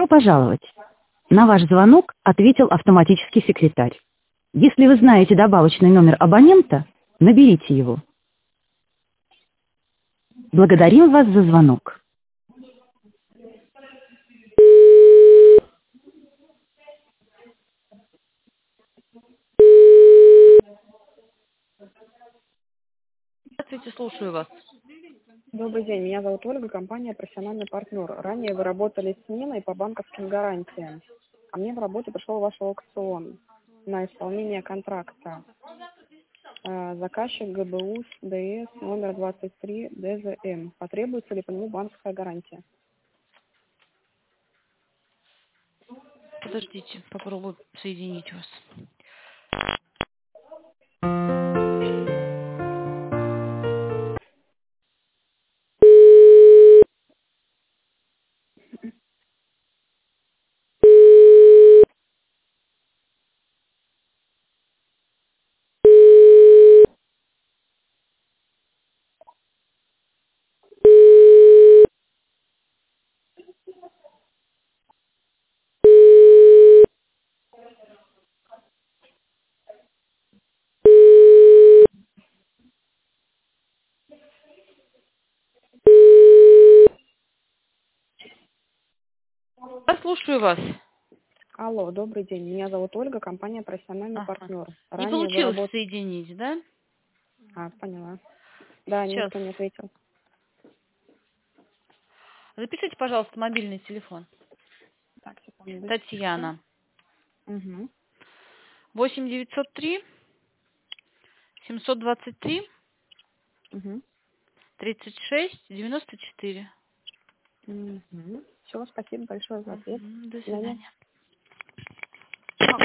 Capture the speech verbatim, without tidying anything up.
пожаловать. На ваш звонок ответил автоматический секретарь. Если вы знаете добавочный номер абонента, наберите его. Благодарим вас за звонок. Здравствуйте, слушаю вас. Добрый день, меня зовут Ольга, компания «Профессиональный партнер». Ранее вы работали с Ниной по банковским гарантиям, а мне в работу пришел ваш аукцион на исполнение контракта. Э, Заказчик ГБУ ДС номер двадцать три ДЗМ. Потребуется ли по нему банковская гарантия? Подождите, попробую соединить вас. Я слушаю вас. Алло, добрый день, меня зовут Ольга, компания «Профессиональный Ага. партнер». Не Ранее вы получилось работали... соединить, да? А, поняла. Да, Сейчас. никто не ответил. Запишите, пожалуйста, мобильный телефон. Так, секунду. Татьяна. Угу. восемь девятьсот три семьсот двадцать три Угу. тридцать шесть девяносто четыре. Угу. Все, спасибо большое за ответ. Мгм. До До свидания. свидания.